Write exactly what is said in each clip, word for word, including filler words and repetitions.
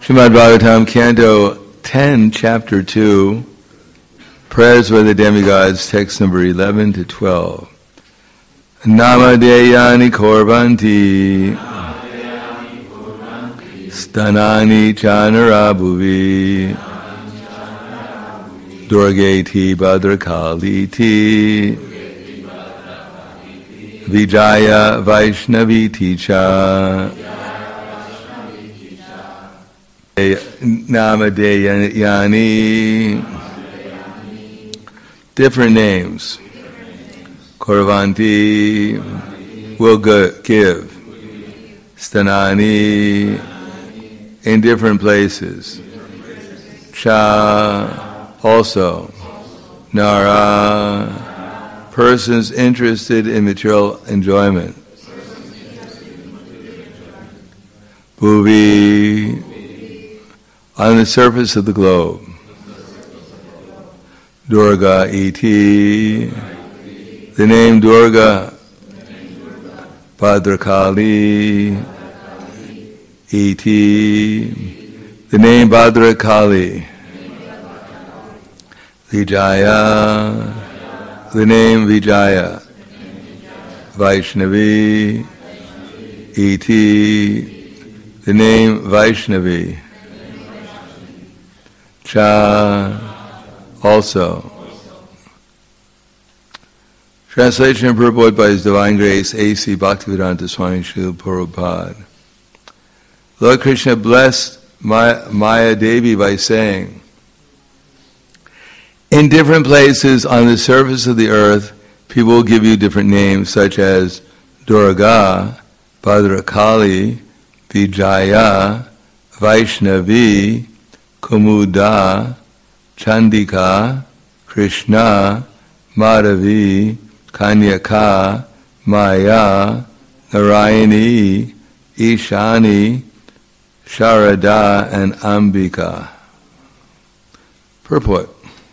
Srimad Bhagavatam, Canto ten, Chapter two, Prayers by the Demigods, text number eleven to twelve. Namadeyani Korbanti Stanani Chanarabhuvi Durgeti Bhadrakaliti Vijaya Vaishnaviti Cha Namadeyani. Different names. Korvanti will give. Stanani in different places. Cha also. Nara persons interested in material enjoyment. Bhuvi on the surface of the globe. Durga iti, the name Durga, Bhadrakali iti, the name Bhadrakali, Vijaya, the name Vijaya, Vaishnavi iti, the name Vaishnavi, Cha also. Translation and purport by His Divine Grace, A C Bhaktivedanta Swami Srila Prabhupada. Lord Krishna blessed Maya Devi by saying, in different places on the surface of the earth, people will give you different names such as Durga, Bhadrakali, Vijaya, Vaishnavi, Kumuda, Chandika, Krishna, Madhavi, Kanyaka, Maya, Narayani, Ishani, Sharada, and Ambika. Purport.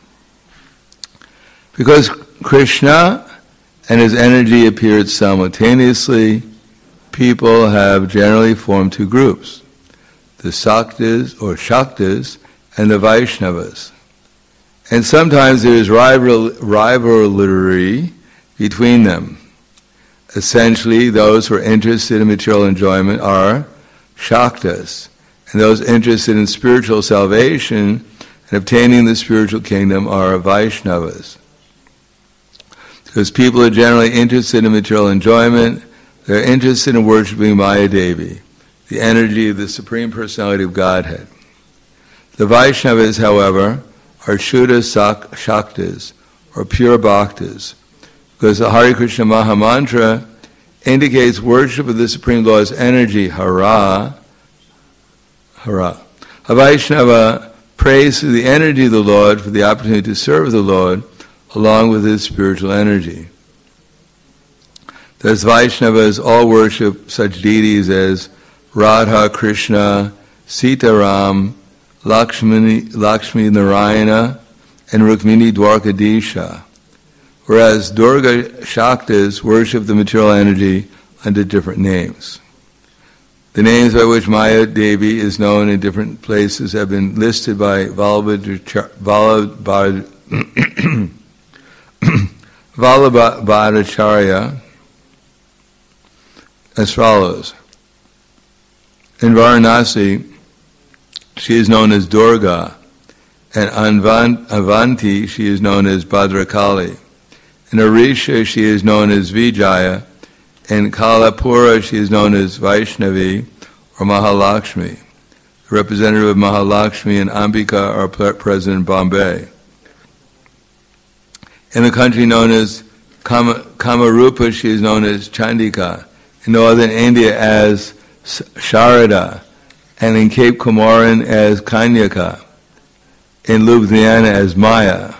Because Krishna and his energy appeared simultaneously, people have generally formed two groups, the Saktas or Shaktas and the Vaishnavas. And sometimes there is rival, rivalry between them. Essentially, those who are interested in material enjoyment are Shaktas, and those interested in spiritual salvation and obtaining the spiritual kingdom are Vaishnavas. Because people are generally interested in material enjoyment, they're interested in worshipping Maya Devi, the energy of the Supreme Personality of Godhead. The Vaishnavas, however, are Shuddha Shaktas, or pure Bhaktas, because the Hare Krishna Maha Mantra indicates worship of the Supreme Lord's energy, Hara, Hara. A Vaishnava prays through the energy of the Lord for the opportunity to serve the Lord along with his spiritual energy. Thus Vaishnavas all worship such deities as Radha, Krishna, Sitaram, Lakshmi, Lakshmi Narayana, and Rukmini Dwarkadisha, whereas Durga Shaktas worship the material energy under different names. The names by which Maya Devi is known in different places have been listed by Vallabhadacharya as follows. In Varanasi, she is known as Durga, and Avanti, she is known as Bhadrakali. In Orisha, she is known as Vijaya. In Kalapura, she is known as Vaishnavi or Mahalakshmi. The representative of Mahalakshmi and Ambika are present in Bombay. In the country known as Kam- Kamarupa, she is known as Chandika. In northern India as Sharada, and in Cape Comorin as Kanyaka, in Ljubljana as Maya.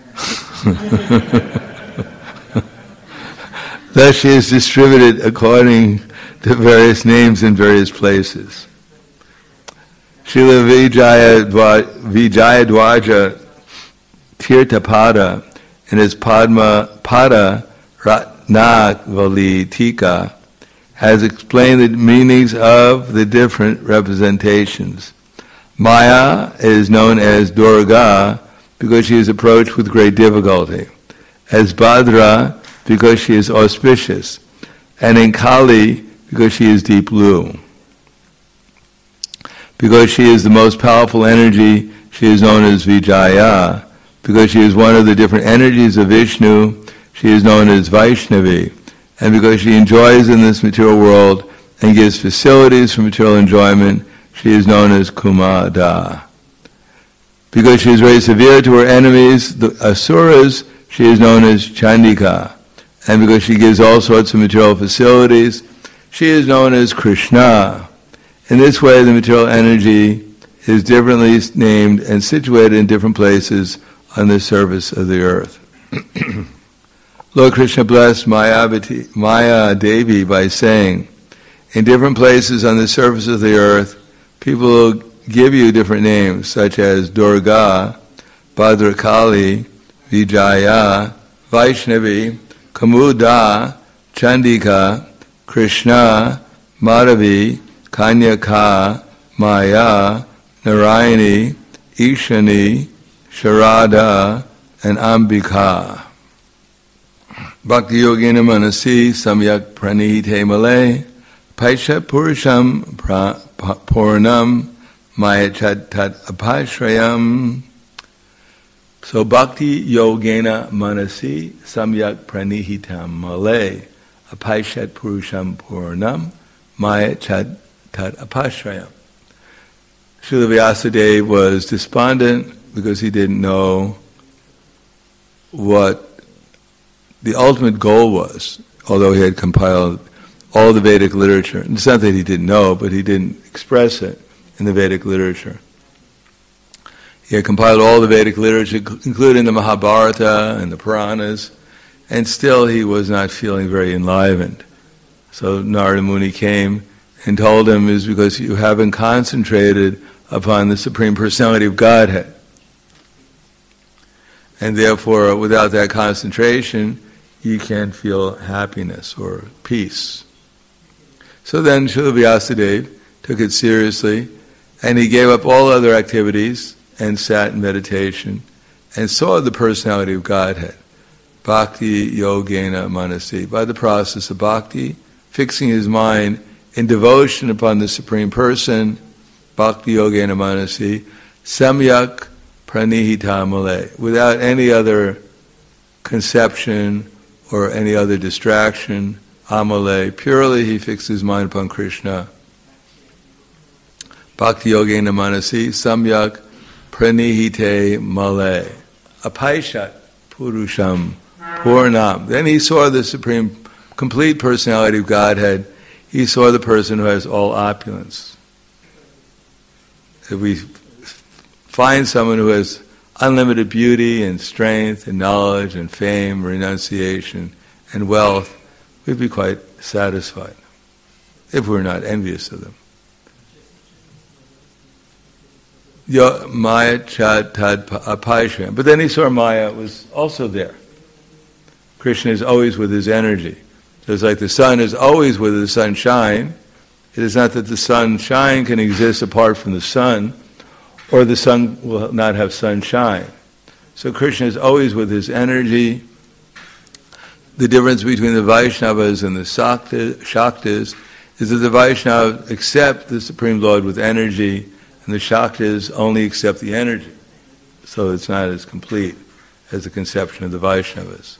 Thus she is distributed according to various names in various places. Srila Vijaya Vijayadwaja Tirthapada in his Padma Pada Ratnavali Tika has explained the meanings of the different representations Maya is known as Durga because she is approached with great difficulty, as Bhadra because she is auspicious, and in Kali because she is deep blue. Because she is the most powerful energy, she is known as Vijaya. Because she is one of the different energies of Vishnu, she is known as Vaishnavi. And because she enjoys in this material world and gives facilities for material enjoyment, she is known as Kumada. Because she is very severe to her enemies, the Asuras, she is known as Chandika. And because she gives all sorts of material facilities, she is known as Krishna. In this way, the material energy is differently named and situated in different places on the surface of the earth. Lord Krishna blessed Mayavati, Maya Devi by saying, in different places on the surface of the earth, people will give you different names, such as Durga, Bhadrakali, Vijaya, Vaishnavi, Kamuda, Chandika, Krishna, Madhavi, Kanyaka, Maya, Narayani, Ishani, Sharada, and Ambika. Bhakti Yogena Manasi Samyak Pranihite Malay Paisha Purusham Purnam Mayachat Tat Apashrayam. So Bhakti Yogena Manasi Samyak Pranihitam Malay Apaishat Purusham Purnam Mayachat Tat Apashrayam. Srila Vyasadeva was despondent because he didn't know what the ultimate goal was, although he had compiled all the Vedic literature. It's not that he didn't know, but he didn't express it in the Vedic literature. He had compiled all the Vedic literature, including the Mahabharata and the Puranas, and still he was not feeling very enlivened. So Narada Muni came and told him, is because you haven't concentrated upon the Supreme Personality of Godhead. And therefore, without that concentration, you can't feel happiness or peace. So then Srila Vyasadeva took it seriously, and he gave up all other activities and sat in meditation and saw the personality of Godhead. Bhakti Yogena Manasi. By the process of bhakti, fixing his mind in devotion upon the Supreme Person, Bhakti Yogena Manasi, Samyak Pranihita Malay, without any other conception or any other distraction, Amale, purely he fixed his mind upon Krishna. Bhakti Yogena Manasi, Samyak Pranihite Malay, Apaishat Purusham Purnam. Then he saw the Supreme, complete personality of Godhead. He saw the person who has all opulence. If we find someone who has unlimited beauty and strength and knowledge and fame, renunciation and wealth, we'd be quite satisfied if we're not envious of them. Maya Chad Tad Apaisha. But then he saw Maya was also there. Krishna is always with his energy. Just like the sun is always with the sunshine, it is not that the sunshine can exist apart from the sun, or the sun will not have sunshine. So Krishna is always with his energy. The difference between the Vaishnavas and the Shaktas is that the Vaishnavas accept the Supreme Lord with energy, and the Shaktas only accept the energy. So it's not as complete as the conception of the Vaishnavas.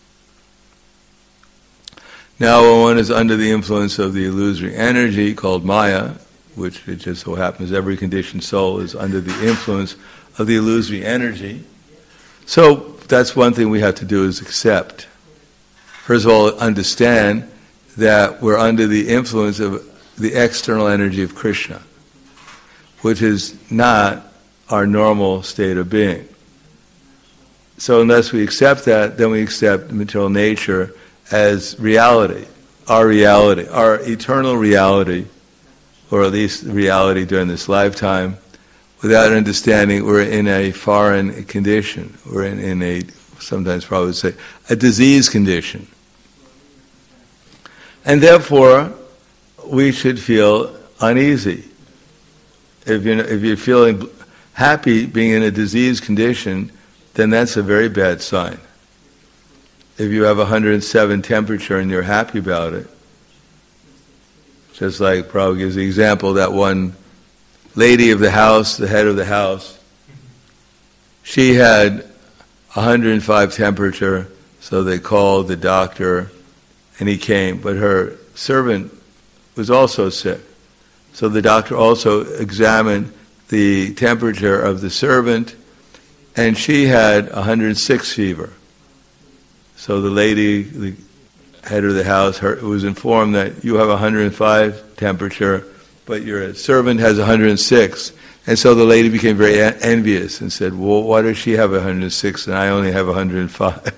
Now when one is under the influence of the illusory energy called Maya, which it just so happens every conditioned soul is under the influence of the illusory energy. So that's one thing we have to do is accept. First of all, understand that we're under the influence of the external energy of Krishna, which is not our normal state of being. So unless we accept that, then we accept material nature as reality, our reality, our eternal reality, or at least reality during this lifetime. Without understanding, we're in a foreign condition. We're in, in a, sometimes probably say, a disease condition. And therefore, we should feel uneasy. If you're, if you're feeling happy being in a diseased condition, then that's a very bad sign. If you have one hundred seven temperature and you're happy about it, just like Prabhupada gives the example, that one lady of the house, the head of the house, she had one hundred five temperature, so they called the doctor and he came, but her servant was also sick. So the doctor also examined the temperature of the servant, and she had one hundred six fever. So the lady, the head of the house, her, was informed that you have one hundred five temperature, but your servant has one hundred six. And so the lady became very envious and said, well, why does she have one hundred six and I only have one hundred five?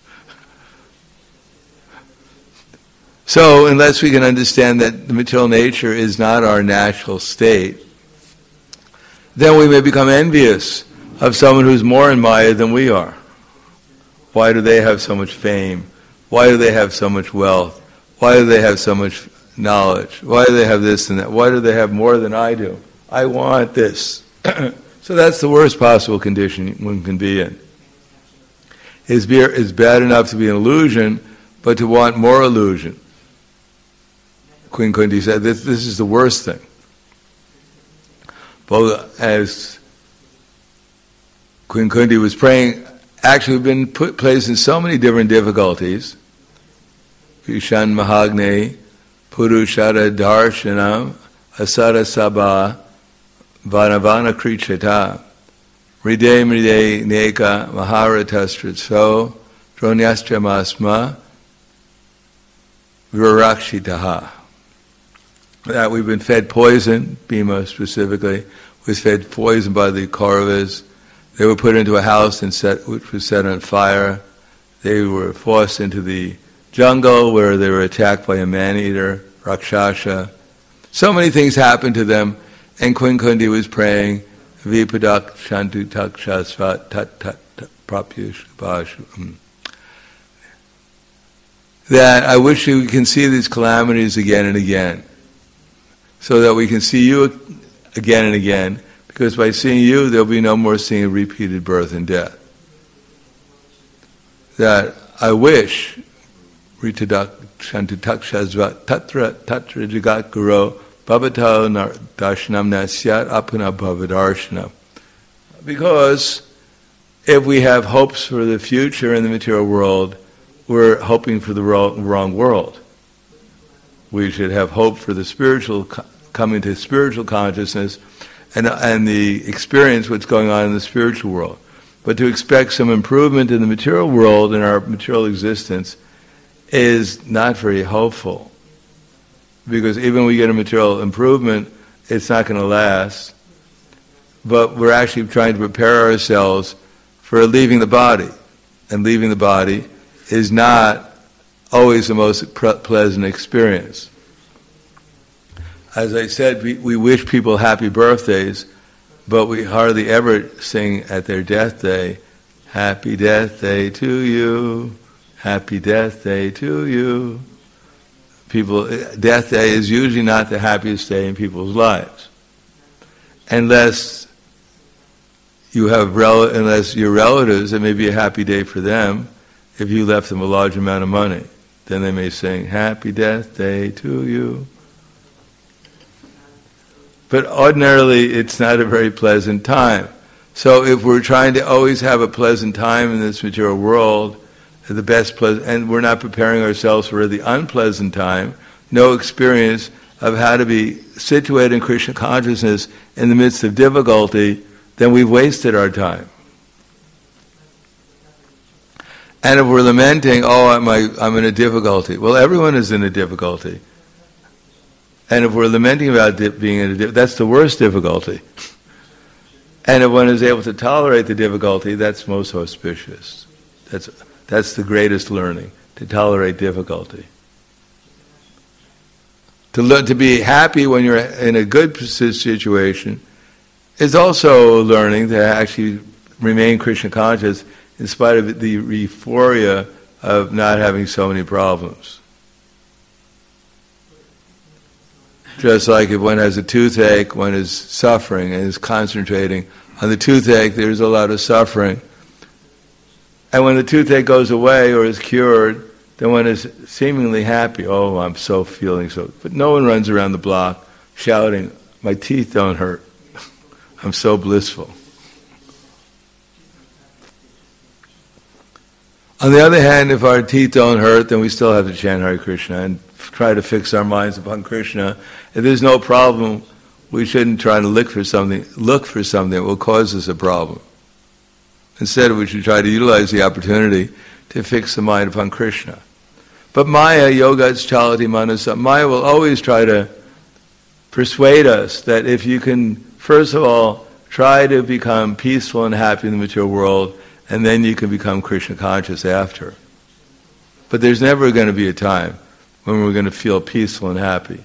So unless we can understand that the material nature is not our natural state, then we may become envious of someone who's more in Maya than we are. Why do they have so much fame? Why do they have so much wealth? Why do they have so much knowledge? Why do they have this and that? Why do they have more than I do? I want this. So that's the worst possible condition one can be in. It's bad enough to be an illusion, but to want more illusion. Queen Kunti said, this, this is the worst thing. Both as Queen Kunti was praying, actually we've been put placed in so many different difficulties. Vishan Mahagne, Purushara Darshanam, Asara Sabha, Vanavana Krichata, Ride Mride Neka, Maharatastritso, Dronyastyamasma, Virakshitaha. That we've been fed poison, Bhima specifically, was fed poison by the Kauravas. They were put into a house and set, which was set on fire. They were forced into the jungle where they were attacked by a man-eater, Rakshasa. So many things happened to them, and Queen Kunti was praying, Vipadak Shantu Tak Shasvat Tat Tat Prapyush Bashu. That I wish we can see these calamities again and again, so that we can see you again and again, because by seeing you, there'll be no more seeing repeated birth and death. That I wish, Ritadak Shantutak Shazvat Tatra Tatra Jagat Guru Bhavatao Darshanam Nasyat Apuna Bhavadarshana. Because if we have hopes for the future in the material world, we're hoping for the wrong world. We should have hope for the spiritual, coming to spiritual consciousness and, and the experience what's going on in the spiritual world. But to expect some improvement in the material world, in our material existence, is not very hopeful. Because even when we get a material improvement, it's not going to last. But we're actually trying to prepare ourselves for leaving the body. And leaving the body is not always the most pre- pleasant experience. As I said, we, we wish people happy birthdays, but we hardly ever sing at their death day, Happy Death Day to you, Happy Death Day to you. People, death day is usually not the happiest day in people's lives, unless you have rel- unless your relatives. It may be a happy day for them if you left them a large amount of money. Then they may sing Happy Death Day to you. But ordinarily, it's not a very pleasant time. So if we're trying to always have a pleasant time in this material world, the best pleasant, and we're not preparing ourselves for the unpleasant time, no experience of how to be situated in Krishna consciousness in the midst of difficulty, then we've wasted our time. And if we're lamenting, oh, I'm, I'm in a difficulty. Well, everyone is in a difficulty. And if we're lamenting about being in a difficulty, that's the worst difficulty. And if one is able to tolerate the difficulty, that's most auspicious. That's that's the greatest learning, to tolerate difficulty. To learn to be happy when you're in a good situation is also learning to actually remain Krishna conscious in spite of the euphoria of not having so many problems. Just like if one has a toothache, one is suffering and is concentrating on the toothache, there's a lot of suffering. And when the toothache goes away or is cured, then one is seemingly happy. Oh, I'm so feeling so. But no one runs around the block shouting, my teeth don't hurt. I'm so blissful. On the other hand, if our teeth don't hurt, then we still have to chant Hare Krishna and try to fix our minds upon Krishna. If there's no problem, we shouldn't try to look for something, look for something that will cause us a problem. Instead, we should try to utilize the opportunity to fix the mind upon Krishna. But Maya, yogas chalati manasa, Maya will always try to persuade us that if you can, first of all, try to become peaceful and happy in the material world, and then you can become Krishna conscious after. But there's never going to be a time when we're going to feel peaceful and happy.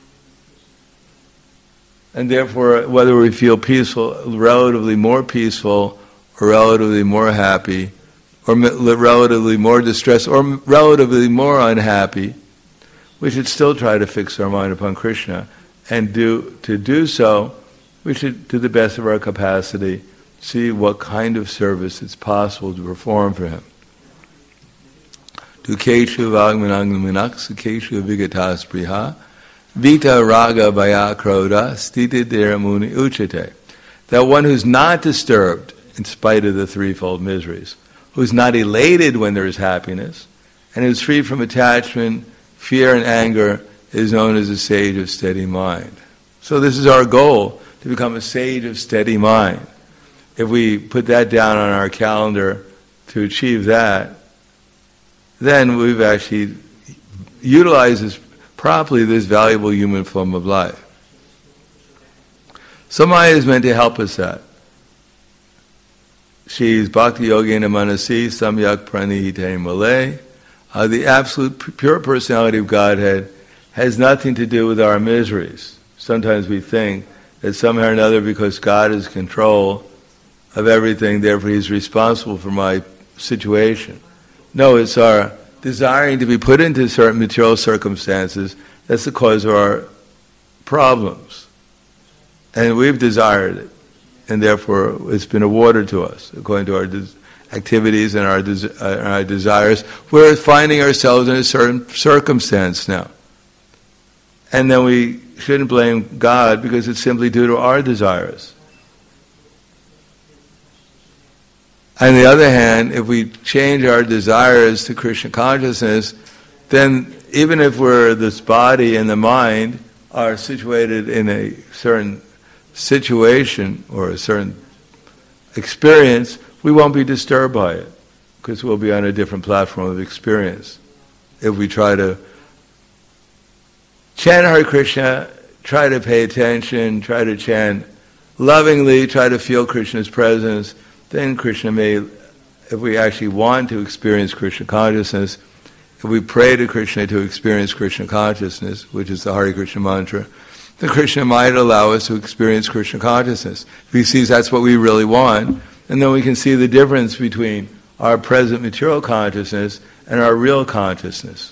And therefore, whether we feel peaceful, relatively more peaceful, or relatively more happy, or relatively more distressed, or relatively more unhappy, we should still try to fix our mind upon Krishna. And do to do so, we should, to the best of our capacity, see what kind of service it's possible to perform for him. Tu keshu vagmanangaminak sukeshu vigatas priha vita raga bhaya krodha stiti dhiramuni uchate. That one who's not disturbed in spite of the threefold miseries, who's not elated when there is happiness, and who's free from attachment, fear, and anger, is known as a sage of steady mind. So this is our goal, to become a sage of steady mind. If we put that down on our calendar to achieve that, then we've actually utilized this, properly this valuable human form of life. So Maya is meant to help us that. She's Bhakti Yogena Manasi Samyak Pranihite Malay. Uh, the absolute pure personality of Godhead has nothing to do with our miseries. Sometimes we think that somehow or another, because God is in control of everything, therefore He's responsible for my situation. No, it's our desiring to be put into certain material circumstances that's the cause of our problems. And we've desired it, and therefore it's been awarded to us according to our des- activities and our, des- uh, our desires. We're finding ourselves in a certain circumstance now. And then we shouldn't blame God because it's simply due to our desires. On the other hand, if we change our desires to Krishna consciousness, then even if we're this body and the mind are situated in a certain situation or a certain experience, we won't be disturbed by it because we'll be on a different platform of experience. If we try to chant Hare Krishna, try to pay attention, try to chant lovingly, try to feel Krishna's presence, then Krishna may, if we actually want to experience Krishna consciousness, if we pray to Krishna to experience Krishna consciousness, which is the Hare Krishna mantra, then Krishna might allow us to experience Krishna consciousness. If he sees that's what we really want, and then we can see the difference between our present material consciousness and our real consciousness.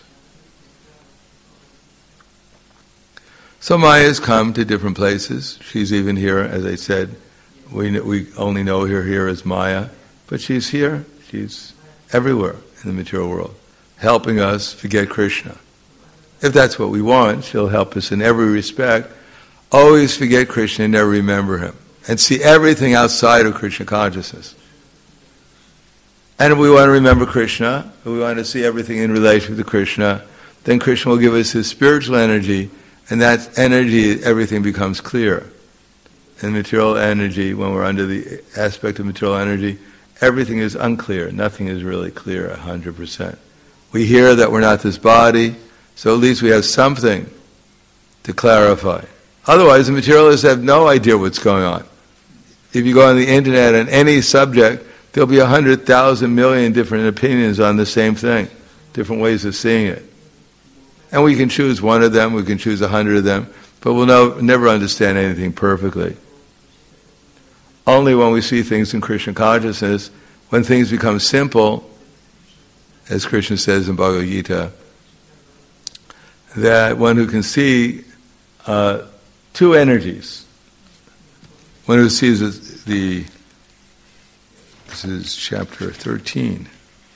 So Maya has come to different places. She's even here, as I said, we we only know her here as Maya, but she's here, she's everywhere in the material world, helping us forget Krishna. If that's what we want, she'll help us in every respect. Always forget Krishna and never remember him, and see everything outside of Krishna consciousness. And if we want to remember Krishna, if we want to see everything in relation to Krishna, then Krishna will give us his spiritual energy, and that energy, everything becomes clear. In material energy, when we're under the aspect of material energy, everything is unclear. Nothing is really clear one hundred percent. We hear that we're not this body, so at least we have something to clarify. Otherwise, the materialists have no idea what's going on. If you go on the internet on any subject, there'll be a hundred thousand million different opinions on the same thing, different ways of seeing it. And we can choose one of them, we can choose a hundred of them, but we'll no, never understand anything perfectly. Only when we see things in Krishna consciousness, when things become simple, as Krishna says in Bhagavad Gita, that one who can see uh, two energies. One who sees the, this is chapter thirteen.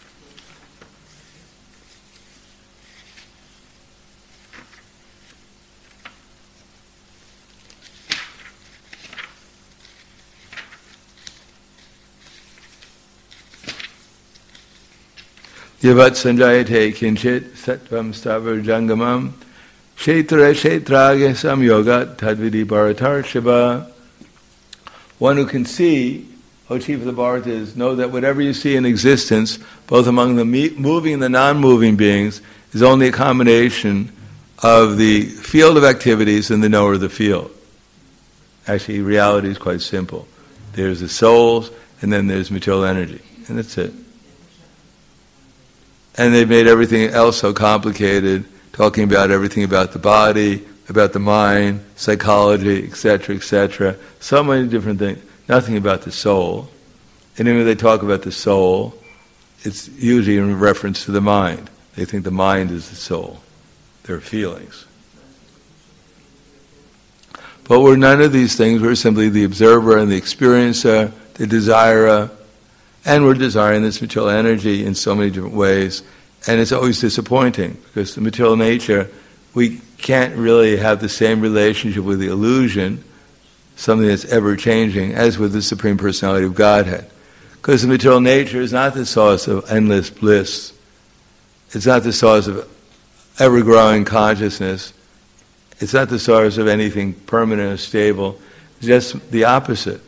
Yavat sanjayate kinchit sattvam stavar jangamam kshetra kshetrage samyogat tadvidi bharatar shiva. One who can see, O chief of the Bharatas, know that whatever you see in existence, both among the moving and the non-moving beings, is only a combination of the field of activities and the knower of the field. Actually, reality is quite simple. There's the souls, and then there's material energy, and that's it. And they've made everything else so complicated, talking about everything about the body, about the mind, psychology, et cetera, et cetera. So many different things. Nothing about the soul. And when they talk about the soul, it's usually in reference to the mind. They think the mind is the soul, their feelings. But we're none of these things. We're simply the observer and the experiencer, the desirer. And we're desiring this material energy in so many different ways. And it's always disappointing, because the material nature, we can't really have the same relationship with the illusion, something that's ever-changing, as with the Supreme Personality of Godhead. Because the material nature is not the source of endless bliss. It's not the source of ever-growing consciousness. It's not the source of anything permanent or stable. It's just the opposite.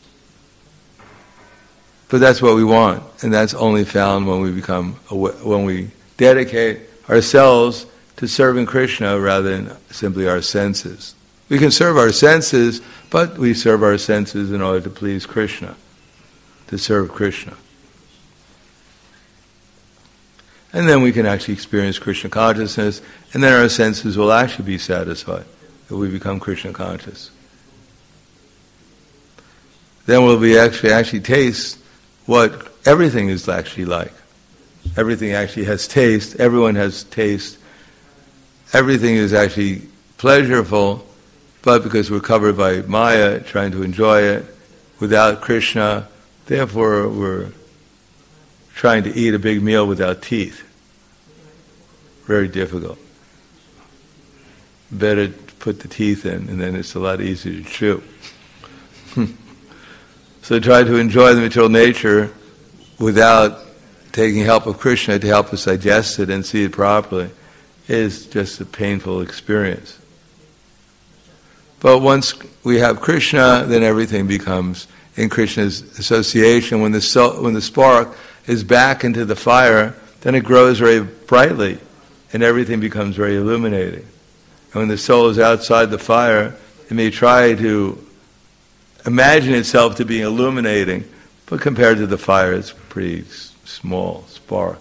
But that's what we want, and that's only found when we become, when we dedicate ourselves to serving Krishna rather than simply our senses. We can serve our senses, but we serve our senses in order to please Krishna, to serve Krishna. And then we can actually experience Krishna consciousness, and then our senses will actually be satisfied if we become Krishna conscious. Then we'll be actually actually taste what everything is actually like. Everything actually has taste. Everyone has taste. Everything is actually pleasurable, but because we're covered by Maya, trying to enjoy it without Krishna, therefore we're trying to eat a big meal without teeth. Very difficult. Better put the teeth in, and then it's a lot easier to chew. So try to enjoy the material nature without taking help of Krishna to help us digest it and see it properly is just a painful experience. But once we have Krishna, then everything becomes in Krishna's association. When the soul, when the spark is back into the fire, then it grows very brightly, and everything becomes very illuminating. And when the soul is outside the fire, it may try to imagine itself to be illuminating, but compared to the fire, it's a pretty s- small spark.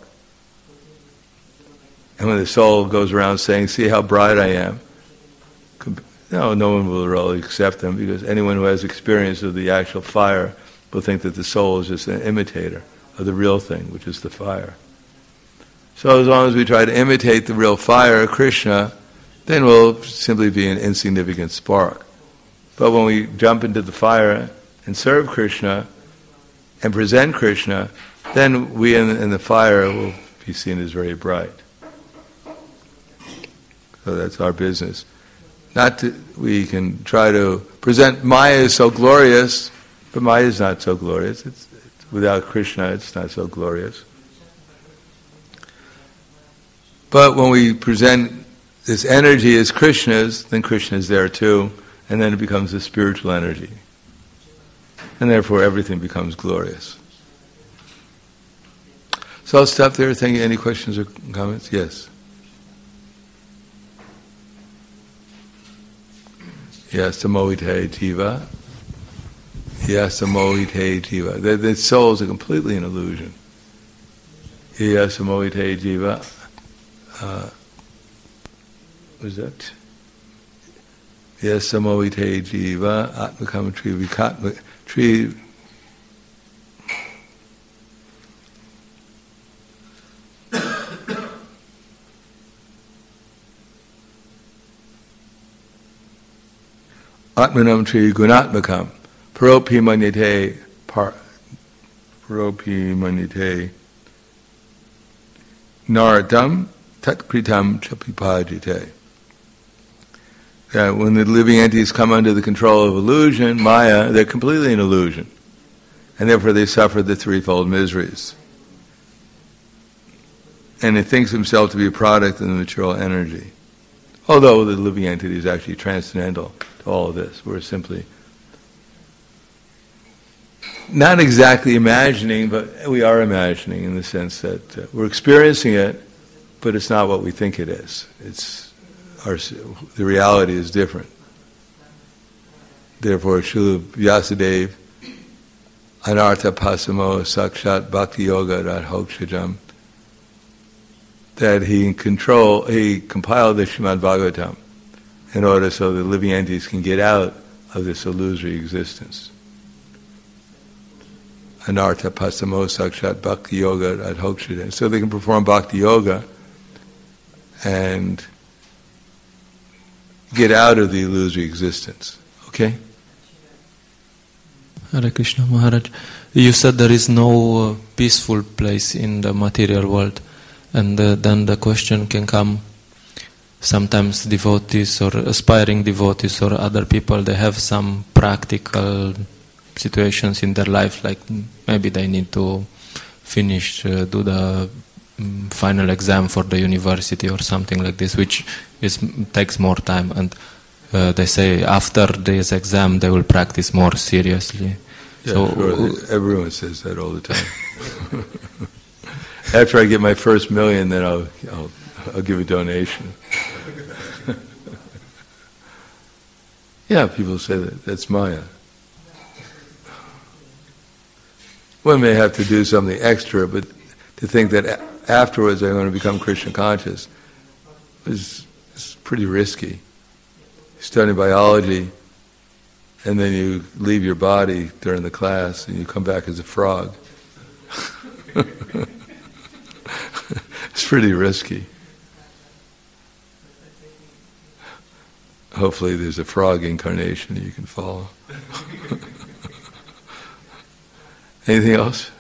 And when the soul goes around saying, "See how bright I am," no, no one will really accept them, because anyone who has experience of the actual fire will think that the soul is just an imitator of the real thing, which is the fire. So as long as we try to imitate the real fire, Krishna, then we'll simply be an insignificant spark. But when we jump into the fire and serve Krishna and present Krishna, then we in, in the fire will be seen as very bright. So that's our business. Not to, we can try to present Maya as so glorious, but Maya is not so glorious. It's, it's, without Krishna, it's not so glorious. But when we present this energy as Krishna's, then Krishna is there too. And then it becomes a spiritual energy. And therefore everything becomes glorious. So I'll stop there. Thank you. Any questions or comments? Yes. Yes, samohite jiva. Yes, samohite jiva. The, the souls are completely an illusion. Yes, samohite jiva. Uh, what is that? Yes, samohite jiva, atmakam tri vikatma tri. Atmanam Tri Gunatmakam Paropi Manyate Paropi Manyate Naradam Tatkritam Chapipajite. That when the living entities come under the control of illusion, Maya, they're completely an illusion. And therefore they suffer the threefold miseries. And it thinks himself to be a product of the material energy. Although the living entity is actually transcendental to all of this. We're simply not exactly imagining, but we are imagining in the sense that uh, we're experiencing it, but it's not what we think it is. It's our, the reality is different. Therefore, Srila Vyasadeva, Anartha Pasamo Sakshat Bhakti Yoga Radhokshajam, that he control, he compiled the Srimad Bhagavatam in order so the living entities can get out of this illusory existence. Anartha Pasamo Sakshat Bhakti Yoga Radhokshajam, so they can perform Bhakti Yoga and get out of the illusory existence. Okay? Hare Krishna Maharaj, you said there is no uh, peaceful place in the material world, and uh, then the question can come, sometimes devotees or aspiring devotees or other people, they have some practical situations in their life, like maybe they need to finish, uh, do the um, final exam for the university or something like this, which is takes more time, and Uh, they say after this exam they will practice more seriously. Yeah, so sure. Everyone says that all the time. After I get my first million, then I'll I'll, I'll give a donation. Yeah, people say that. That's Maya. One may have to do something extra, but to think that afterwards I'm going to become Krishna conscious is, is pretty risky. Studying biology, and then you leave your body during the class, and you come back as a frog. It's pretty risky. Hopefully there's a frog incarnation that you can follow. Anything else?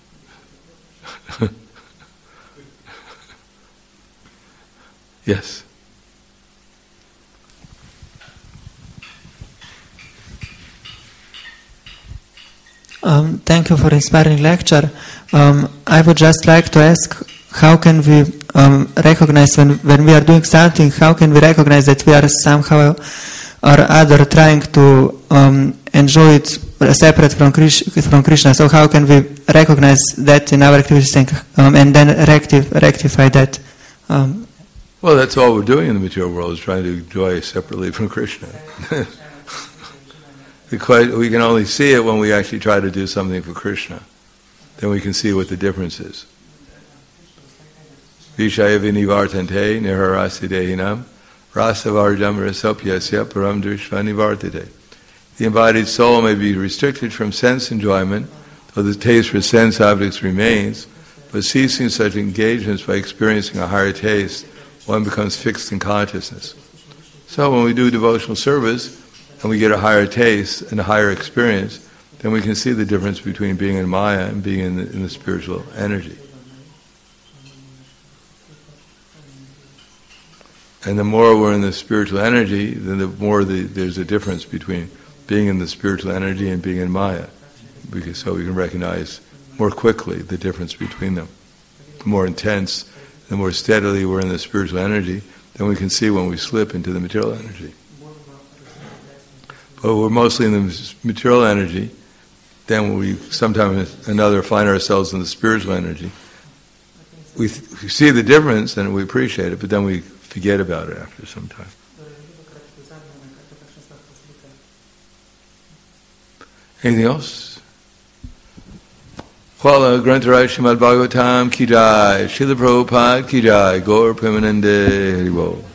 Yes. Um, thank you for inspiring lecture. Um, I would just like to ask, how can we um, recognize when, when we are doing something, how can we recognize that we are somehow or other trying to um, enjoy it separate from, Krish, from Krishna? So how can we recognize that in our activities um, and then rectif- rectify that? Um, well, that's all we're doing in the material world, is trying to enjoy separately from Krishna. We can only see it when we actually try to do something for Krishna. Then we can see what the difference is. Vishaya vinivartante niharasi dehinam rasavarjam rasopyasya param drishva nivartate. The embodied soul may be restricted from sense enjoyment, though the taste for sense objects remains, but ceasing such engagements by experiencing a higher taste, one becomes fixed in consciousness. So when we do devotional service, and we get a higher taste and a higher experience, then we can see the difference between being in Maya and being in the, in the spiritual energy. And the more we're in the spiritual energy, then the more the, there's a difference between being in the spiritual energy and being in Maya. Because so we can recognize more quickly the difference between them. The more intense, the more steadily we're in the spiritual energy, then we can see when we slip into the material energy. But we're mostly in the material energy, then we sometimes another find ourselves in the spiritual energy. We, th- we see the difference and we appreciate it, but then we forget about it after some time. Anything else? Kvala Grantaraj Srimad Bhagavatam Ki Jai, Srila Prabhupada Ki Jai, Gaur Premanande Haribo.